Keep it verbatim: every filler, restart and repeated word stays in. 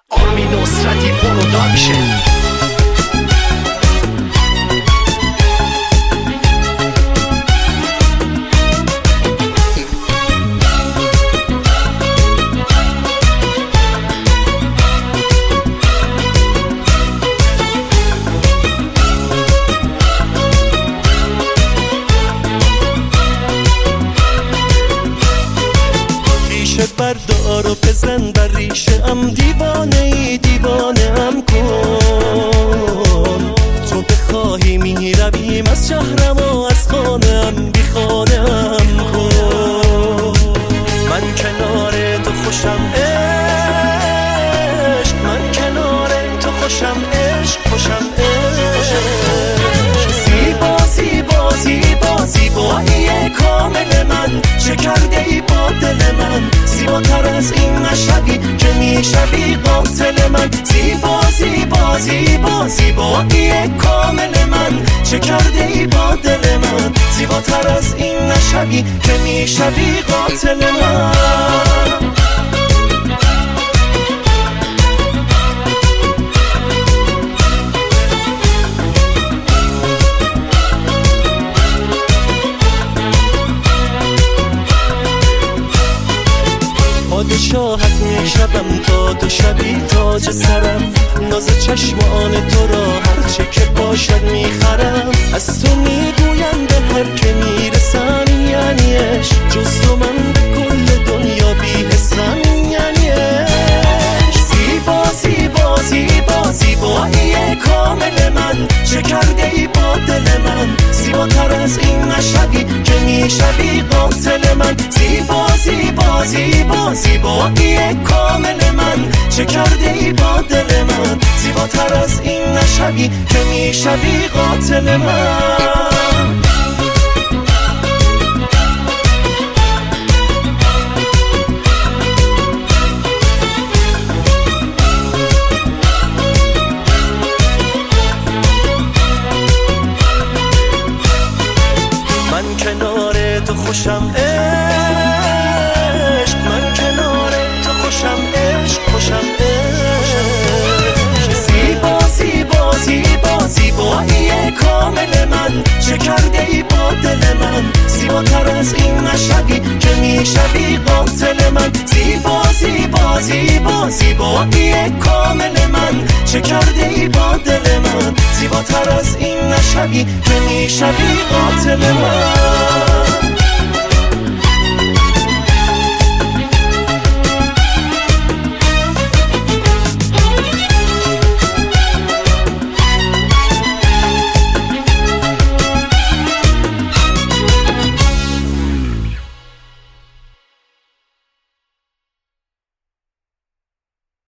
آرمین نصرتی پروداکشن. بردار و بزن بر ریشه ام، دیوانه ای دیوانه ام کن. تو بخواهی می رویم از شهرم و از خانم بی خانم کن. من کنار تو خوشم عشق، من کنار تو خوشم عشق، خوشم عشق. زیبا زیبا زیبا زیبایی کامل من، چه کرده ای با دل من؟ زیباتر از این نشوی که میشوی قاتل من. زیبا زیبا زیبا زیبایی کامل من، چه کرده ای با دل من؟ زیباتر از این نشوی که میشوی قاتل من. پادشاهت میشوم تا تو شبی تاج سرم، ناز چشمان تو را هرچه که باشد میخرم. از تو میگویم به هر که میرسم یعنی عشق، جز تو من به کل دنیا بی‌حسم یعنی عشق. زیبا زیبا زیبا زیبایی کامل من، چه کرده ای با دل من؟ زیباتر از این نشوی که میشوی قاتل من. زیبا زیبا زیبا زیبایی کامل من، چه کرده ای با دل من؟ زیباتر از این نشوی که میشوی قاتل من. من کنار تو خوشم عشق، من کنار تو خوشم عشق، خوشم عشق. زیبا زیبا زیبا زیبایی کامل من، چه کرده ای با دل من؟ زیباتر از این نشوی که میشوی قاتل من. زیبا زیبا زیبا زیبایی کامل من، چه کرده ای با دل من؟ زیباتر از این نشوی که میشوی قاتل من.